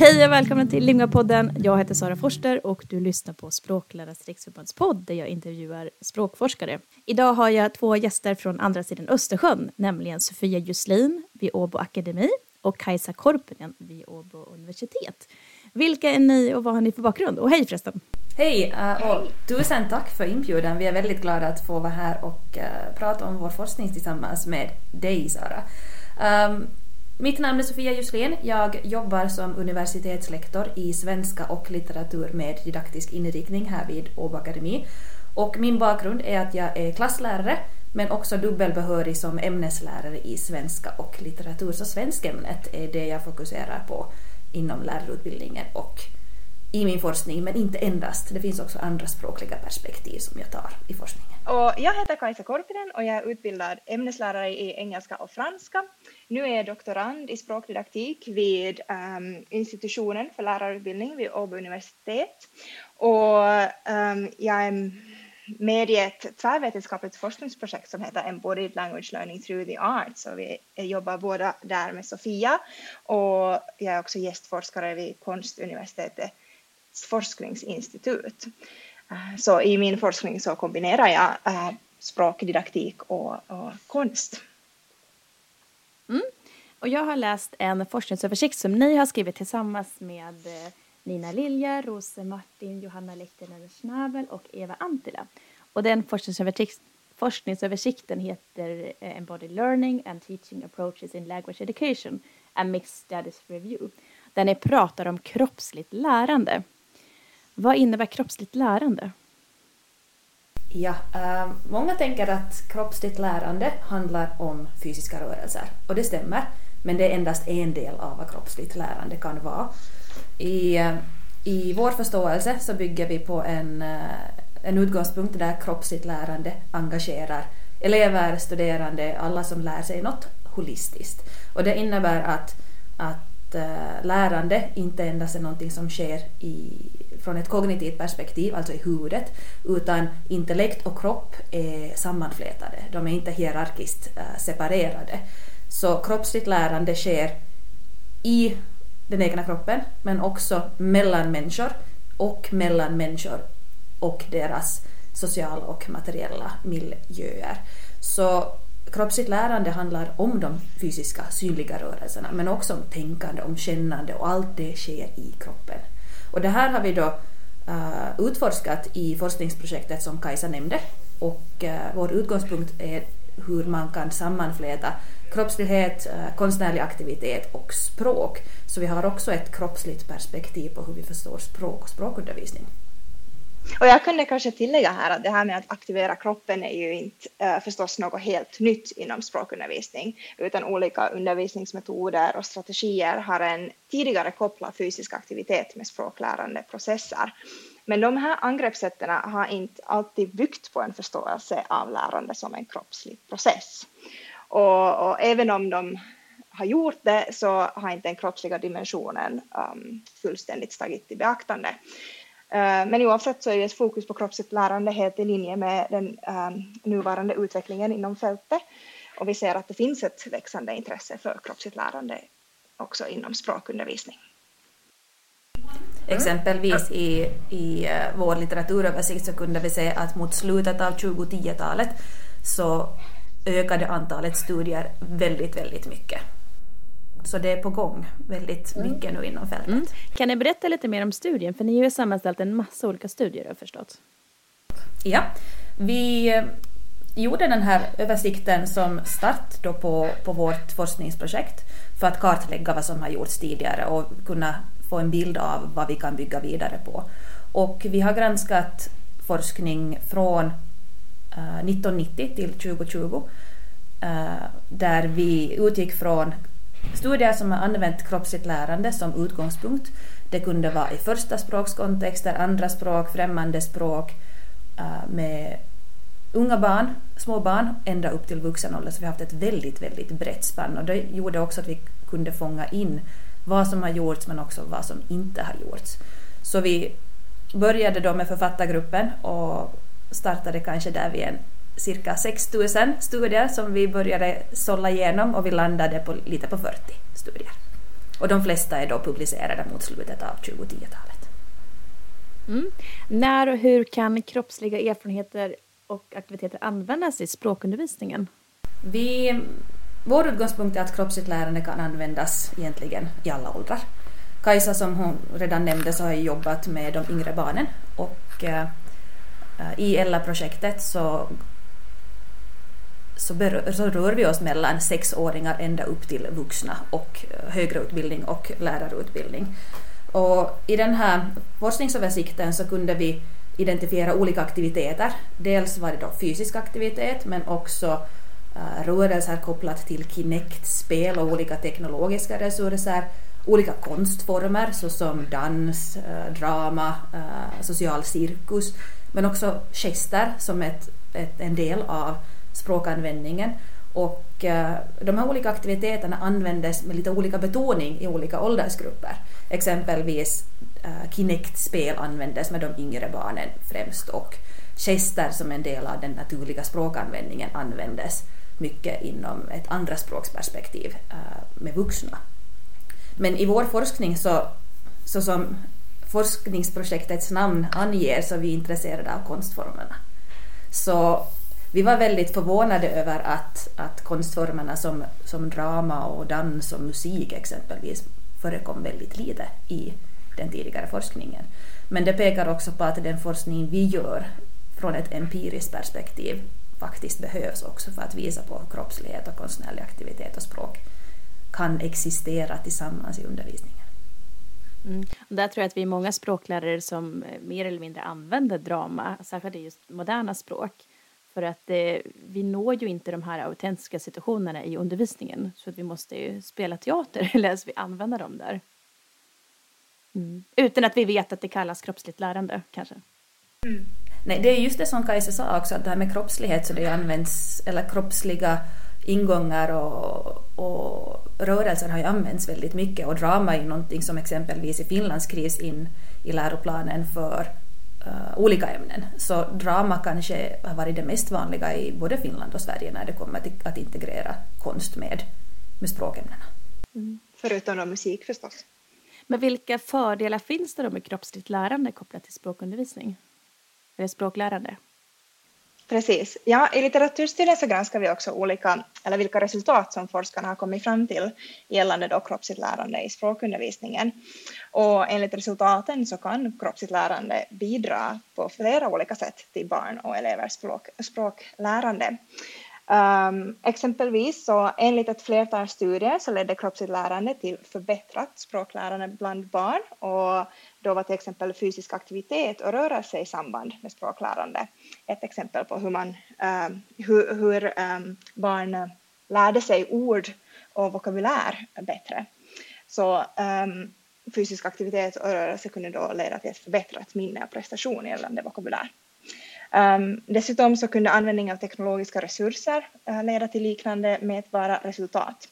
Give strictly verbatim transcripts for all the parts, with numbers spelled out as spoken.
Hej och välkomna till Lingua-podden. Jag heter Sara Forster och du lyssnar på Språklärares riksförbunds podd där jag intervjuar språkforskare. Idag har jag två gäster från andra sidan Östersjön, nämligen Sofia Juslin vid Åbo Akademi och Kajsa Korpinen vid Åbo universitet. Vilka är ni och vad har ni för bakgrund? Och hej förresten! Hej och tusen tack för inbjudan. Vi är väldigt glada att få vara här och uh, prata om vår forskning tillsammans med dig, Sara. Um, mitt namn är Sofia Juslin. Jag jobbar som universitetslektor i svenska och litteratur med didaktisk inriktning här vid Åbo Akademi. Och min bakgrund är att jag är klasslärare men också dubbelbehörig som ämneslärare i svenska och litteratur. Så svenskämnet är det jag fokuserar på inom lärarutbildningen och i min forskning, men inte endast. Det finns också andra språkliga perspektiv som jag tar i forskningen. Och jag heter Kajsa Korpinen och jag är utbildad ämneslärare i engelska och franska. Nu är jag doktorand i språkdidaktik vid um, institutionen för lärarutbildning vid Åbo universitet. Och um, jag är med i ett tvärvetenskapligt forskningsprojekt som heter Embodied Language Learning Through the Arts. Så vi jobbar båda där med Sofia och jag är också gästforskare vid Konstuniversitetet forskningsinstitut. Så i min forskning så kombinerar jag äh, språkdidaktik och, och konst. Mm. Och jag har läst en forskningsöversikt som ni har skrivit tillsammans med Nina Lilja, Rose Martin, Johanna Lehtinen-Schnabel och Eva Antila. Och den forskningsöversikt, forskningsöversikten heter Embodied Learning and Teaching Approaches in Language Education, a Mixed Studies Review. Där ni pratar om kroppsligt lärande. Vad innebär kroppsligt lärande? Ja, äh, många tänker att kroppsligt lärande handlar om fysiska rörelser. Och det stämmer, men det är endast en del av vad kroppsligt lärande kan vara. I, i vår förståelse så bygger vi på en, en utgångspunkt där kroppsligt lärande engagerar elever, studerande, alla som lär sig något holistiskt. Och det innebär att, att äh, lärande inte endast är någonting som sker i från ett kognitivt perspektiv, alltså i huvudet, utan intellekt och kropp är sammanflätade. De är inte hierarkiskt äh, separerade. Så kroppsligt lärande sker i den egna kroppen, men också mellan människor och mellan människor och deras sociala och materiella miljöer. Så kroppsligt lärande handlar om de fysiska, synliga rörelserna, men också om tänkande, om kännande och allt det sker i kroppen. Och det här har vi då uh, utforskat i forskningsprojektet som Kajsa nämnde och uh, vår utgångspunkt är hur man kan sammanfläta kroppslighet, uh, konstnärlig aktivitet och språk. Så vi har också ett kroppsligt perspektiv på hur vi förstår språk och språkundervisning. Och jag kunde kanske tillägga här att det här med att aktivera kroppen är ju inte äh, förstås något helt nytt inom språkundervisning, utan olika undervisningsmetoder och strategier har en tidigare kopplat fysisk aktivitet med språklärandeprocesser. Men de här angreppssätten har inte alltid byggt på en förståelse av lärande som en kroppslig process. Och, och även om de har gjort det så har inte den kroppsliga dimensionen um, fullständigt tagit i beaktande. Men oavsett så är ett fokus på kroppsligt lärande helt i linje med den um, nuvarande utvecklingen inom fältet. Och vi ser att det finns ett växande intresse för kroppsligt lärande också inom språkundervisning. Exempelvis i, i uh, vår litteraturöversikt så kunde vi se att mot slutet av tjugohundratalet så ökade antalet studier väldigt, väldigt mycket. Så det är på gång väldigt mycket nu inom fältet. Mm. Kan ni berätta lite mer om studien? För ni har ju sammanställt en massa olika studier, har jag förstått. Ja, vi gjorde den här översikten som start då på, på vårt forskningsprojekt för att kartlägga vad som har gjorts tidigare och kunna få en bild av vad vi kan bygga vidare på. Och vi har granskat forskning från uh, nittonhundranittio till tjugohundratjugo uh, där vi utgick från studier som har använt kroppsligt lärande som utgångspunkt. Det kunde vara i första språkskontexter, andra språk, främmande språk uh, med unga barn, små barn, ända upp till vuxen ålder. Så vi har haft ett väldigt, väldigt brett spann och det gjorde också att vi kunde fånga in vad som har gjorts men också vad som inte har gjorts. Så vi började då med författargruppen och startade kanske där vid en cirka sex tusen studier som vi började sålla igenom och vi landade på lite på fyrtio studier. Och de flesta är då publicerade mot slutet av tjugohundratiotalet. Mm. När och hur kan kroppsliga erfarenheter och aktiviteter användas i språkundervisningen? Vi, vår utgångspunkt är att kroppsligt lärande kan användas egentligen i alla åldrar. Kajsa, som hon redan nämnde, så har jobbat med de yngre barnen, och eh, i Ella-projektet så, så, berör, så rör vi oss mellan sexåringar ända upp till vuxna och högre utbildning och lärarutbildning. Och i den här forskningsöversikten så kunde vi identifiera olika aktiviteter. Dels var det då fysisk aktivitet, men också uh, rörelser kopplat till Kinect-spel och olika teknologiska resurser, olika konstformer såsom dans, uh, drama, uh, social cirkus, men också gester som ett, ett, en del av språkanvändningen. Och uh, de här olika aktiviteterna användes med lite olika betoning i olika åldersgrupper. Exempelvis uh, Kinect-spel användes med de yngre barnen främst, och gester som en del av den naturliga språkanvändningen användes mycket inom ett andra språksperspektiv uh, med vuxna. Men i vår forskning, så, så som forskningsprojektets namn anger, så är vi intresserade av konstformerna. Så vi var väldigt förvånade över att, att konstformerna som, som drama och dans och musik exempelvis förekom väldigt lite i den tidigare forskningen. Men det pekar också på att den forskning vi gör från ett empiriskt perspektiv faktiskt behövs också för att visa på kroppslighet och konstnärlig aktivitet och språk kan existera tillsammans i undervisningen. Mm. Och där tror jag att vi är många språklärare som mer eller mindre använder drama, särskilt i just moderna språk. För att eh, vi når ju inte de här autentiska situationerna i undervisningen. Så att vi måste ju spela teater eller så vi använder dem där. Mm. Utan att vi vet att det kallas kroppsligt lärande kanske. Mm. Nej, det är just det som Kajsa sa också, att det här med kroppslighet, så det används, eller kroppsliga ingångar och, och rörelser har ju använts väldigt mycket, och drama är ju någonting som exempelvis i Finland skrivs in i läroplanen för uh, olika ämnen. Så drama kanske har varit det mest vanliga i både Finland och Sverige när det kommer till att integrera konst med, med språkämnena. Mm. Förutom då musik förstås. Men vilka fördelar finns det då med kroppsligt lärande kopplat till språkundervisning? Eller språklärande? Precis. Ja, i litteraturstudien så granskar vi också olika, eller vilka resultat som forskarna har kommit fram till gällande då kroppsligt lärande i språkundervisningen. Och enligt resultaten så kan kroppsligt lärande bidra på flera olika sätt till barn och elevers språk, språklärande. Um, exempelvis så enligt ett flertal studier så ledde kroppsligt lärande till förbättrat språklärande bland barn, och då var till exempel fysisk aktivitet och rörelse i samband med språklärande ett exempel på hur, man, um, hur, hur um, barn lärde sig ord och vokabulär bättre. Så um, fysisk aktivitet och rörelse kunde då leda till ett förbättrat minne och prestation gällande vokabulär. Um, dessutom så kunde användning av teknologiska resurser uh, leda till liknande mätbara resultat.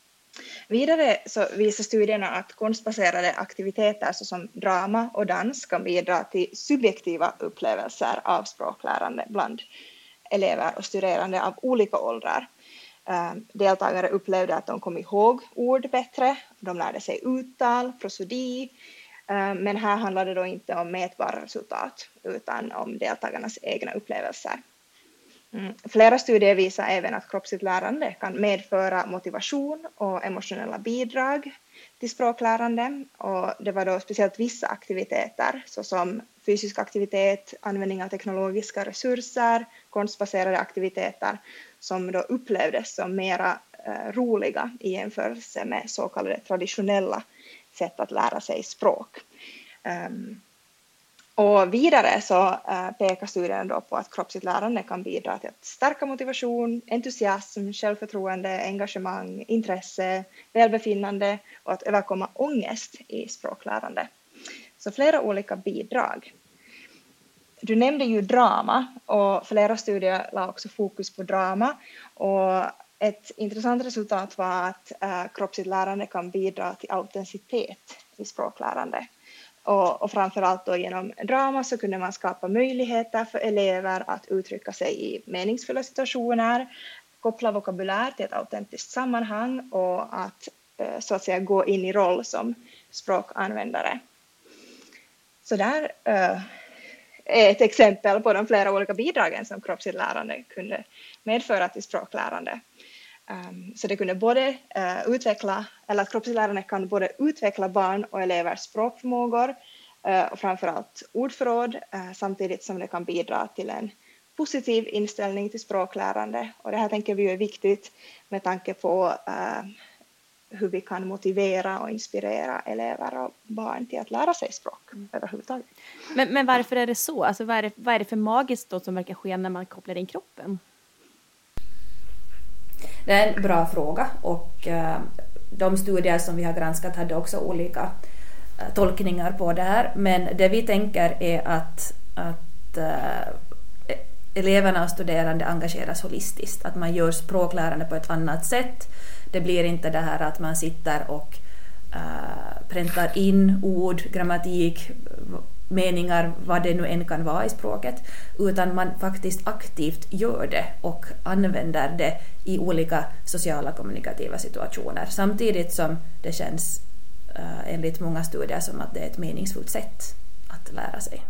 Vidare så visar studierna att konstbaserade aktiviteter såsom drama och dans kan bidra till subjektiva upplevelser av språklärande bland elever och studerande av olika åldrar. Um, deltagare upplevde att de kom ihåg ord bättre, de lärde sig uttal, prosodi. Men här handlar det då inte om mätbara resultat utan om deltagarnas egna upplevelser. Mm. Flera studier visar även att kroppsligt lärande kan medföra motivation och emotionella bidrag till språklärande. Och det var då speciellt vissa aktiviteter såsom fysisk aktivitet, användning av teknologiska resurser, konstbaserade aktiviteter som då upplevdes som mera eh, roliga i jämförelse med så kallade traditionella sätt att lära sig språk. Um, och vidare så uh, pekar studien då på att kroppsligt lärande kan bidra till att stärka motivation, entusiasm, självförtroende, engagemang, intresse, välbefinnande och att överkomma ångest i språklärande. Så flera olika bidrag. Du nämnde ju drama, och flera studier la också fokus på drama, och ett intressant resultat var att uh, kroppsligt lärande kan bidra till autenticitet i språklärande. Och, och framförallt då genom drama så kunde man skapa möjligheter för elever att uttrycka sig i meningsfulla situationer, koppla vokabulär till ett autentiskt sammanhang och att så att säga gå in i roll som språkanvändare. Så där är ett exempel på de flera olika bidragen som kroppsligt lärande kunde medföra till språklärande. Så det kunde både utveckla, eller att kroppsligt lärande kan både utveckla barn och elevers språkförmågor och framförallt ordförråd, samtidigt som det kan bidra till en positiv inställning till språklärande. Och det här tänker vi är viktigt med tanke på uh, hur vi kan motivera och inspirera elever och barn till att lära sig språk mm. överhuvudtaget. Men, men varför är det så? Alltså, vad, är det, vad är det för magiskt då som verkar ske när man kopplar in kroppen? Det är en bra fråga, och uh, de studier som vi har granskat hade också olika uh, tolkningar på det här. Men det vi tänker är att, att uh, eleverna och studerande engageras holistiskt. Att man gör språklärande på ett annat sätt. Det blir inte det här att man sitter och uh, präntar in ord, grammatik, meningar, vad det nu än kan vara i språket. Utan man faktiskt aktivt gör det och använder det i olika sociala kommunikativa situationer. Samtidigt som det känns uh, enligt många studier som att det är ett meningsfullt sätt att lära sig.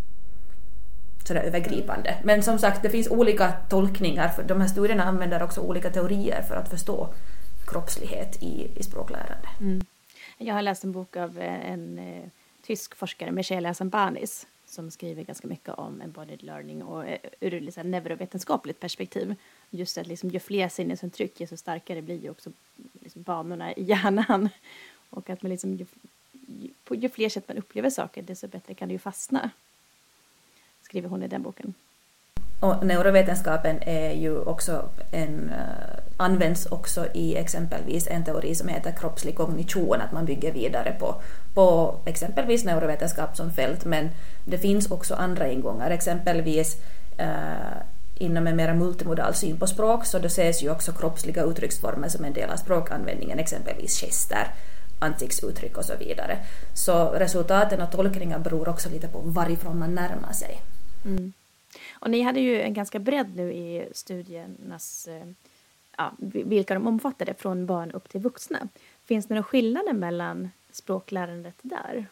Sådär övergripande. Men som sagt, det finns olika tolkningar. För de här studierna använder också olika teorier för att förstå kroppslighet i, i språklärande. Mm. Jag har läst en bok av en eh, tysk forskare, Michela Sambanis, som skriver ganska mycket om embodied learning och eh, ur ett liksom, neurovetenskapligt perspektiv. Just att liksom, ju fler sinnesintryck, ju så starkare blir ju också liksom, banorna i hjärnan. Och att man liksom, ju, ju, på ju fler sätt man upplever saker, desto bättre kan det ju fastna. Skriver hon i den boken. Och neurovetenskapen är ju också en, uh, används också i exempelvis en teori som heter kroppslig kognition, att man bygger vidare på, på exempelvis neurovetenskap som fält, men det finns också andra ingångar, exempelvis uh, inom en mer multimodal syn på språk, så då ses ju också kroppsliga uttrycksformer som en del av språkanvändningen, exempelvis gester, ansiktsuttryck och så vidare. Så resultaten och tolkningar beror också lite på varifrån man närmar sig. Mm. Och ni hade ju en ganska bredd nu i studiernas, ja, vilka de omfattade från barn upp till vuxna. Finns det några skillnader mellan språklärandet där?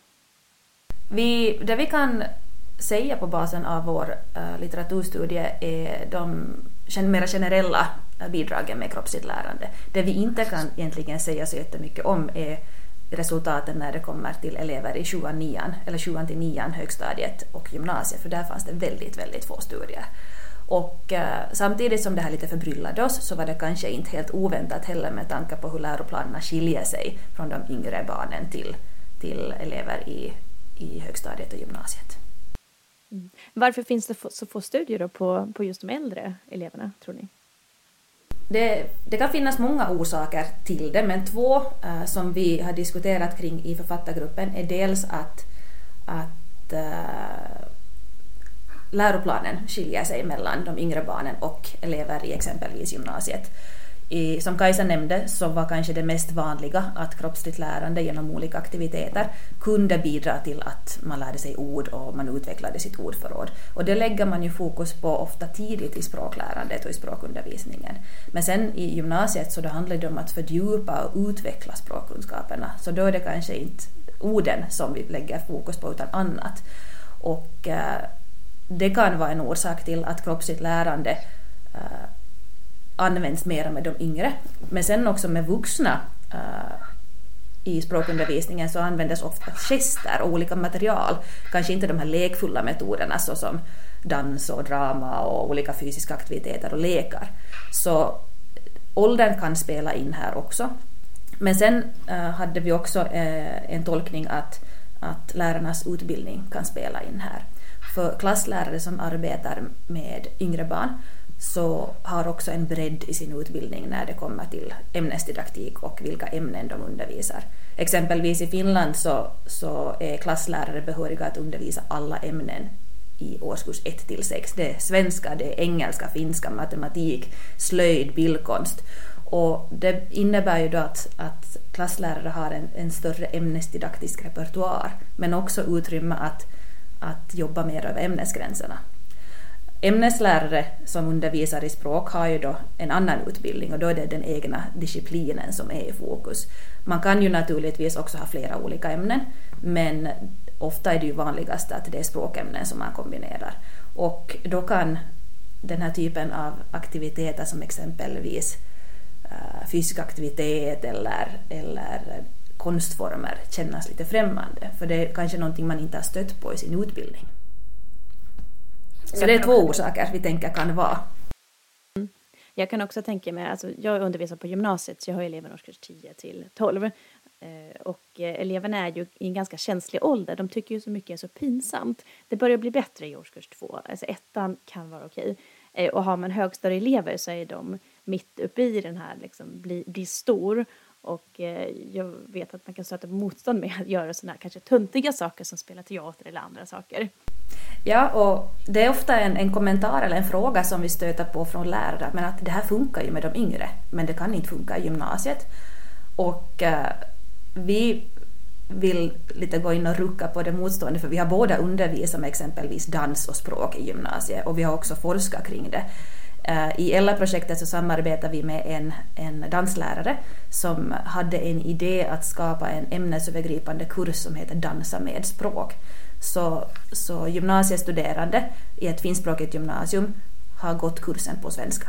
Vi, det vi kan säga på basen av vår uh, litteraturstudie är de mer generella bidragen med kroppsligt lärande. Det vi inte kan egentligen säga så jättemycket om är resultaten när det kommer till elever i sjuan, nian eller sjuan till nian, högstadiet och gymnasiet, för där fanns det väldigt, väldigt få studier. Och eh, samtidigt som det här lite förbryllade oss, så var det kanske inte helt oväntat heller med tanke på hur läroplanerna skiljer sig från de yngre barnen till, till elever i, i högstadiet och gymnasiet. Mm. Varför finns det så få studier då på, på just de äldre eleverna, tror ni? Det, det kan finnas många orsaker till det, men två uh, som vi har diskuterat kring i författargruppen är dels att, att uh, läroplanen skiljer sig mellan de yngre barnen och elever i exempelvis gymnasiet. I, som Kajsa nämnde, så var kanske det mest vanliga att kroppsligt lärande genom olika aktiviteter kunde bidra till att man lärde sig ord och man utvecklade sitt ordförråd. Och det lägger man ju fokus på ofta tidigt i språklärandet och i språkundervisningen. Men sen i gymnasiet så då handlar det om att fördjupa och utveckla språkkunskaperna. Så då är det kanske inte orden som vi lägger fokus på utan annat. Och eh, det kan vara en orsak till att kroppsligt lärande eh, används mer med de yngre, men sen också med vuxna uh, i språkundervisningen så användes ofta gester och olika material, kanske inte de här lekfulla metoderna såsom dans och drama och olika fysiska aktiviteter och lekar. Så åldern kan spela in här också. Men sen uh, hade vi också uh, en tolkning att, att lärarnas utbildning kan spela in här. För klasslärare som arbetar med yngre barn så har också en bredd i sin utbildning när det kommer till ämnesdidaktik och vilka ämnen de undervisar. Exempelvis i Finland så, så är klasslärare behöriga att undervisa alla ämnen i årskurs ett till sex. Det är svenska, det är engelska, finska, matematik, slöjd, bildkonst. Och det innebär ju då att, att klasslärare har en, en större ämnesdidaktisk repertoar, men också utrymme att, att jobba mer över ämnesgränserna. Ämneslärare som undervisar i språk har ju då en annan utbildning och då är det den egna disciplinen som är i fokus. Man kan ju naturligtvis också ha flera olika ämnen, men ofta är det ju vanligast att det är språkämnen som man kombinerar. Och då kan den här typen av aktiviteter som exempelvis uh, fysisk aktivitet eller, eller konstformer kännas lite främmande, för det är kanske någonting man inte har stött på i sin utbildning. Så det är två orsaker vi tänker kan vara. Mm. Jag kan också tänka mig, alltså jag undervisar på gymnasiet så jag har elever i årskurs tio till tolv. Eh, och eh, eleverna är ju i en ganska känslig ålder. De tycker ju så mycket är så pinsamt. Det börjar bli bättre i årskurs två. Alltså ettan kan vara okej. Eh, och har man högstadieelever så är de mitt uppe i den här liksom bli, bli stor. Och eh, jag vet att man kan stöta på motstånd med att göra sådana här kanske tuntiga saker som spela teater eller andra saker. Ja, och det är ofta en, en kommentar eller en fråga som vi stöter på från lärare, men att det här funkar ju med de yngre, men det kan inte funka i gymnasiet. Och eh, vi vill lite gå in och rucka på det motstående, för vi har båda undervisat med exempelvis dans och språk i gymnasiet och vi har också forskat kring det. I Ella-projektet så samarbetar vi med en, en danslärare som hade en idé att skapa en ämnesövergripande kurs som heter Dansa med språk. Så, så gymnasiestuderande i ett finskspråkigt gymnasium har gått kursen på svenska.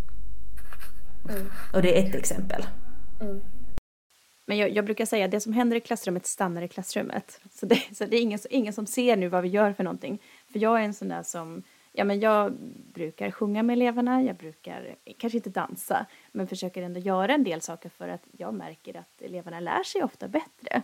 Mm. Och det är ett exempel. Mm. Men jag, jag brukar säga att det som händer i klassrummet stannar i klassrummet. Så det, så det är ingen, ingen som ser nu vad vi gör för någonting. För jag är en sån där som... Ja, men jag brukar sjunga med eleverna, jag brukar kanske inte dansa, men försöker ändå göra en del saker för att jag märker att eleverna lär sig ofta bättre.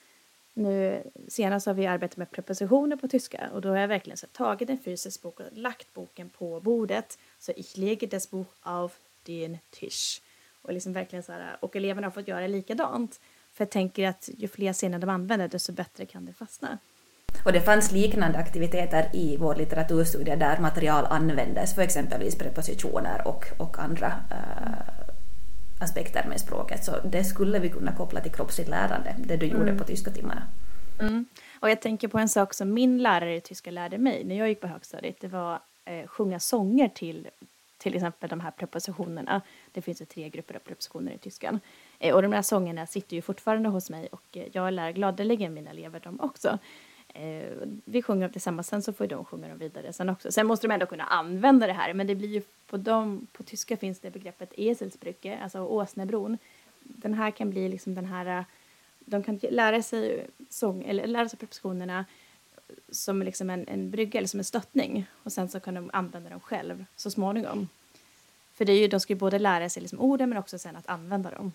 Nu senast har vi arbetat med prepositioner på tyska och då har jag verkligen så tagit en fysisk bok och lagt boken på bordet, så ich lägger das Buch auf den Tisch. Och liksom verkligen så här, och eleverna har fått göra likadant, för jag tänker att ju fler scener de använder desto bättre kan det fastna. Och det fanns liknande aktiviteter i vår litteraturstudie där material användes för exempelvis prepositioner och, och andra äh, aspekter med språket. Så det skulle vi kunna koppla till kroppsligt lärande, det du gjorde mm. på tyska timmarna. Mm. Och jag tänker på en sak som min lärare i tyska lärde mig när jag gick på högstadiet. Det var eh, sjunga sånger till till exempel de här prepositionerna. Det finns ju tre grupper av prepositioner i tyskan. Eh, och de här sångerna sitter ju fortfarande hos mig och jag lär gladeligen mina elever dem också. Eh, vi sjunger dem tillsammans, sen så får de sjunga dem vidare sen också. Sen måste de ändå kunna använda det här, men det blir ju på dem, på tyska finns det begreppet Eselsbrücke, alltså Åsnebron. Den här kan bli liksom den här, de kan lära sig sång, eller lära sig prepositionerna som liksom en, en brygga eller som en stöttning, och sen så kan de använda dem själv så småningom. För det är ju, de ska ju både lära sig liksom orden men också sen att använda dem.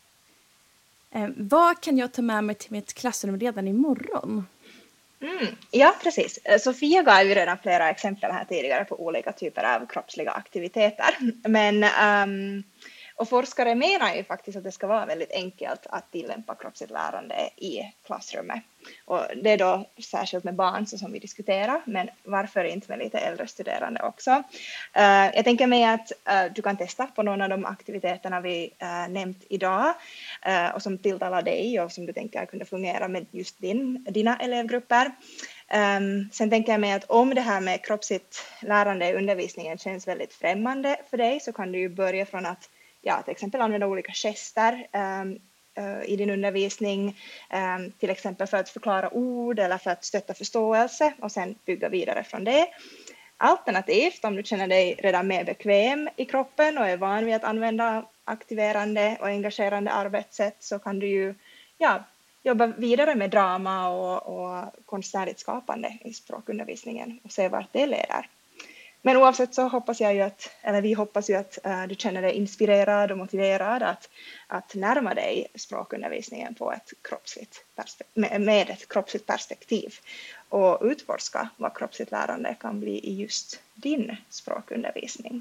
Eh, vad kan jag ta med mig till mitt klassrum redan imorgon? Mm, ja, precis. Sofia gav ju redan flera exempel här tidigare på olika typer av kroppsliga aktiviteter. Men, um, och forskare menar ju faktiskt att det ska vara väldigt enkelt att tillämpa kroppsligt lärande i klassrummet. Och det är då särskilt med barn så som vi diskuterar, men varför inte med lite äldre studerande också. Uh, jag tänker mig att uh, du kan testa på någon av de aktiviteterna vi uh, nämnt idag uh, och som tilltalar dig och som du tänker kunde fungera med just din, dina elevgrupper. Um, sen tänker jag mig att om det här med kroppsligt lärande i undervisningen känns väldigt främmande för dig, så kan du ju börja från att ja, till exempel använda olika gester um, uh, i din undervisning, um, till exempel för att förklara ord eller för att stötta förståelse, och sen bygga vidare från det. Alternativt, om du känner dig redan mer bekväm i kroppen och är van vid att använda aktiverande och engagerande arbetssätt, så kan du ju ja, jobba vidare med drama och, och konstnärligt skapande i språkundervisningen och se vart det leder. Men oavsett så hoppas jag ju att, eller vi hoppas ju att uh, du känner dig inspirerad och motiverad att, att närma dig språkundervisningen på ett kroppsligt med, med ett kroppsligt perspektiv och utforska vad kroppsligt lärande kan bli i just din språkundervisning.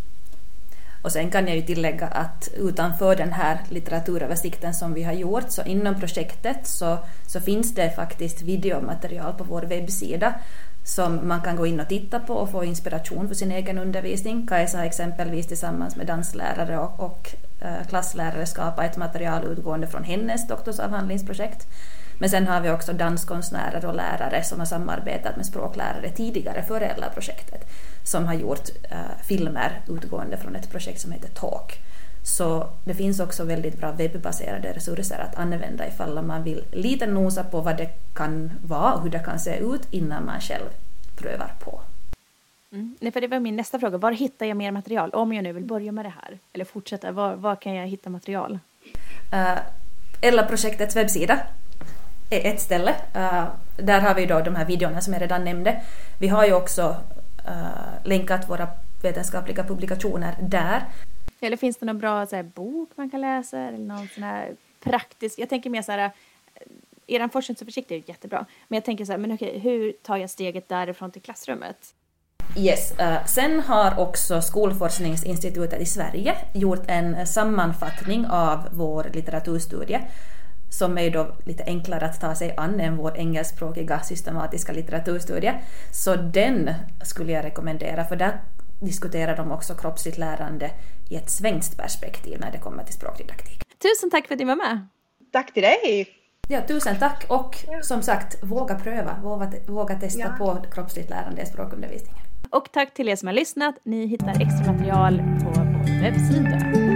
Och sen kan jag ju tillägga att utanför den här litteraturöversikten som vi har gjort, så inom projektet så, så finns det faktiskt videomaterial på vår webbsida som man kan gå in och titta på och få inspiration för sin egen undervisning. Kajsa har exempelvis tillsammans med danslärare och, och äh, klasslärare skapa ett material utgående från hennes doktorsavhandlingsprojekt. Men sen har vi också danskonstnärer och lärare som har samarbetat med språklärare tidigare före Ella-projektet, som har gjort uh, filmer utgående från ett projekt som heter Talk. Så det finns också väldigt bra webbaserade resurser att använda ifall man vill lite nosa på vad det kan vara och hur det kan se ut innan man själv prövar på. Mm. Nej, för det var min nästa fråga. Var hittar jag mer material? Om jag nu vill börja med det här eller fortsätta, var, var kan jag hitta material? Uh, Ella-projektets webbsida är ett ställe. Uh, där har vi då de här videorna som jag redan nämnde. Vi har ju också uh, länkat våra vetenskapliga publikationer där. Eller finns det någon bra så här, bok man kan läsa? Eller någon sån här praktisk... Jag tänker mer så här... Er forskningsöversikt är ju jättebra. Men jag tänker så här, men okej, hur tar jag steget därifrån till klassrummet? Yes. Uh, sen har också Skolforskningsinstitutet i Sverige gjort en sammanfattning av vår litteraturstudie, som är då lite enklare att ta sig an än vår engelskspråkiga systematiska litteraturstudie. Så den skulle jag rekommendera, för där diskuterar de också kroppsligt lärande i ett svenskt perspektiv när det kommer till språkdidaktik. Tusen tack för att ni var med. Tack till dig. Ja, tusen tack. Och som sagt, våga pröva, våga, våga testa ja. på kroppsligt lärande i språkundervisningen. Och tack till er som har lyssnat. Ni hittar extra material på vår webbsida.